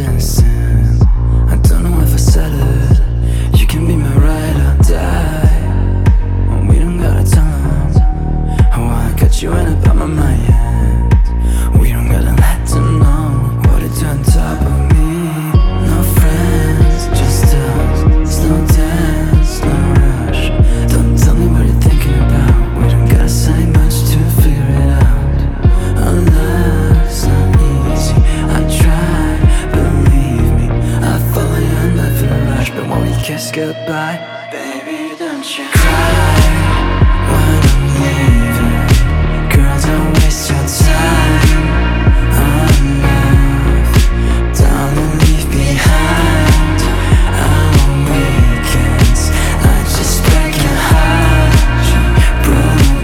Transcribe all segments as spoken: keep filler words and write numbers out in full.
dancing. I don't know if I said it. You can be my ride or die. Well, we don't gotta tell them how I got you in the palm of my hand. We don't gotta let them know what it do on top of me. No friends, just us. Slow dance, no rush. Don't tell me what you're thinking about. We don't gotta say much to figure it out. Our love's not easy. I try, believe me. I follow you and live for the rush. But when we kiss goodbye, baby, don't you cry when I'm leaving. Girl, don't waste your time on love. Darling, leave behind our weekends. I just break your heart. You broke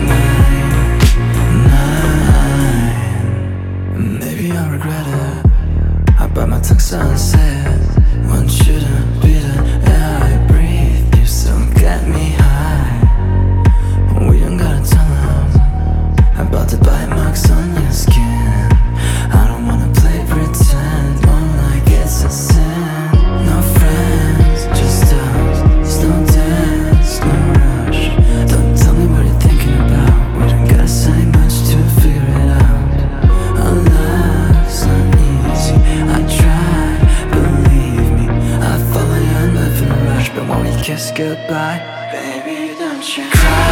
mine. Maybe I'll regret it. I bite my tongue so I say it. Want you to be the air I breathe. You still get me high. We don't gotta tell them about the bite marks on your skin. I don't wanna play pretend, more like it's a sin. No friends, just us. Slow dance, no rush. Don't tell me what you're thinking about. We don't gotta say much to figure it out. Our love's not easy. I try, believe me. I follow you and live for the rush. But when we kiss goodbye, baby, don't you cry.